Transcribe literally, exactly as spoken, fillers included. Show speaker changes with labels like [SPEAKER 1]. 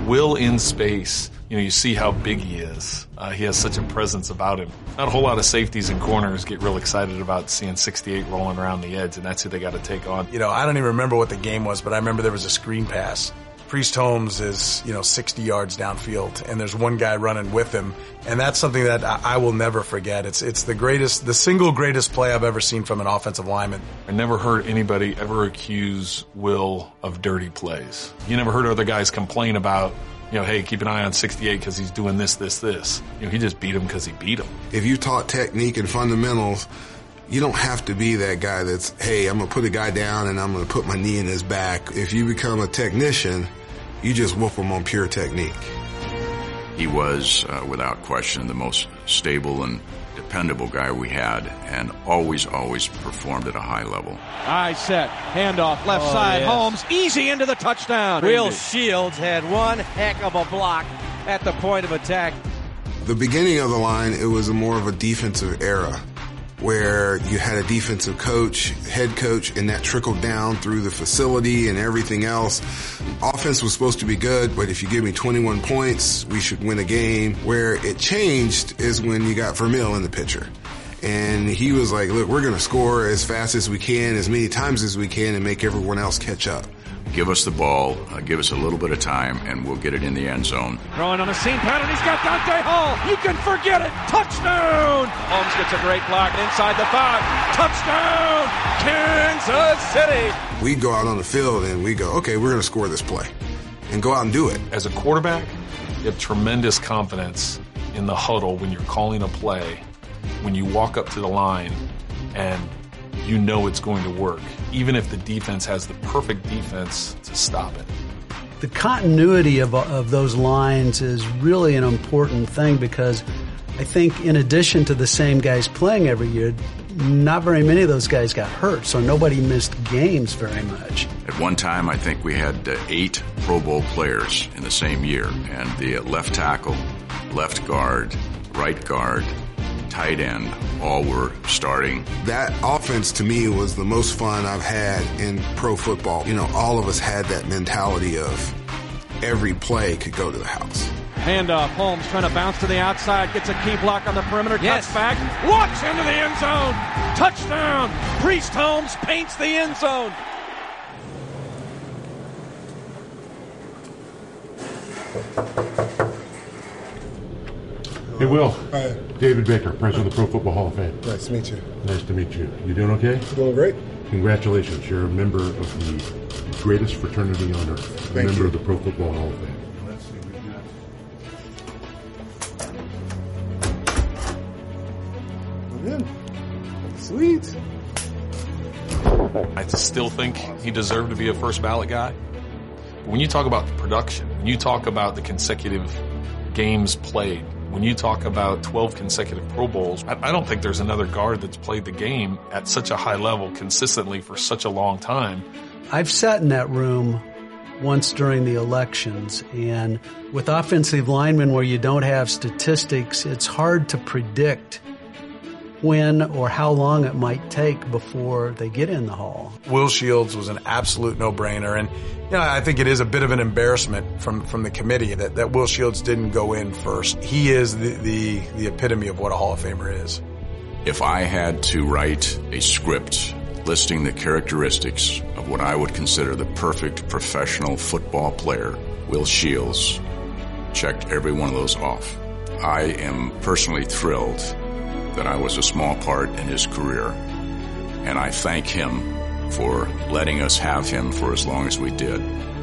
[SPEAKER 1] Will in space, you know, you see how big he is. Uh, he has such a presence about him. Not a whole lot of safeties and corners get real excited about seeing sixty-eight rolling around the edge, and that's who they got to take on.
[SPEAKER 2] You know, I don't even remember what the game was, but I remember there was a screen pass. Priest Holmes is, you know, sixty yards downfield, and there's one guy running with him, and that's something that I, I will never forget. It's it's the greatest, the single greatest play I've ever seen from an offensive lineman.
[SPEAKER 1] I never heard anybody ever accuse Will of dirty plays. You never heard other guys complain about, you know, hey, keep an eye on sixty-eight because he's doing this, this, this. You know, he just beat him because he beat him.
[SPEAKER 3] If you taught technique and fundamentals, you don't have to be that guy that's, hey, I'm going to put a guy down and I'm going to put my knee in his back. If you become a technician, you just whoop him on pure technique.
[SPEAKER 4] He was, uh, without question, the most stable and dependable guy we had, and always, always performed at a high level.
[SPEAKER 5] Eye set, handoff, left
[SPEAKER 6] oh,
[SPEAKER 5] side,
[SPEAKER 6] yes.
[SPEAKER 5] Holmes, easy into the touchdown.
[SPEAKER 6] Will Shields had one heck of a block at the point of attack.
[SPEAKER 3] The beginning of the line, it was a more of a defensive era, where you had a defensive coach, head coach, and that trickled down through the facility and everything else. Offense was supposed to be good, but if you give me twenty-one points, we should win a game. Where it changed is when you got Vermeil in the picture. And he was like, look, we're going to score as fast as we can, as many times as we can, and make everyone else catch up.
[SPEAKER 4] Give us the ball, uh, give us a little bit of time, and we'll get it in the end zone.
[SPEAKER 5] Throwing on a seam pattern, he's got Dante Hall. You can forget it. Touchdown! Holmes gets a great block inside the five. Touchdown! Kansas City!
[SPEAKER 3] We go out on the field and we go, okay, we're going to score this play, and go out and do it.
[SPEAKER 1] As a quarterback, you have tremendous confidence in the huddle when you're calling a play, when you walk up to the line and you know it's going to work, even if the defense has the perfect defense to stop it.
[SPEAKER 7] The continuity of, of those lines is really an important thing, because I think in addition to the same guys playing every year, not very many of those guys got hurt, so nobody missed games very much.
[SPEAKER 4] At one time, I think we had uh, eight Pro Bowl players in the same year, and the uh, left tackle, left guard, right guard, tight end, all were starting.
[SPEAKER 3] That offense to me was the most fun I've had in pro football. You know, all of us had that mentality of every play could go to the house.
[SPEAKER 5] Handoff, Holmes trying to bounce to the outside, gets a key block on the perimeter,
[SPEAKER 6] yes.
[SPEAKER 5] cuts back, walks into the end zone, touchdown! Priest Holmes paints the end zone.
[SPEAKER 8] Hey, Will.
[SPEAKER 9] Hi.
[SPEAKER 8] David Baker, president of the Pro Football Hall of Fame.
[SPEAKER 9] Nice to meet you.
[SPEAKER 8] Nice to meet you. You doing okay?
[SPEAKER 9] Doing great.
[SPEAKER 8] Congratulations. You're a member of the greatest fraternity on earth. A
[SPEAKER 9] Thank
[SPEAKER 8] member
[SPEAKER 9] you.
[SPEAKER 8] of the Pro Football Hall of Fame.
[SPEAKER 9] Good. Sweet.
[SPEAKER 1] I still think he deserved to be a first ballot guy. But when you talk about the production, when you talk about the consecutive games played, when you talk about twelve consecutive Pro Bowls, I, I don't think there's another guard that's played the game at such a high level consistently for such a long time.
[SPEAKER 7] I've sat in that room once during the elections, and with offensive linemen where you don't have statistics, it's hard to predict when or how long it might take before they get in the hall.
[SPEAKER 2] Will Shields was an absolute no-brainer, and you know, I think it is a bit of an embarrassment from, from the committee that, that Will Shields didn't go in first. He is the, the, the epitome of what a Hall of Famer is.
[SPEAKER 4] If I had to write a script listing the characteristics of what I would consider the perfect professional football player, Will Shields checked every one of those off. I am personally thrilled that I was a small part in his career, and I thank him for letting us have him for as long as we did.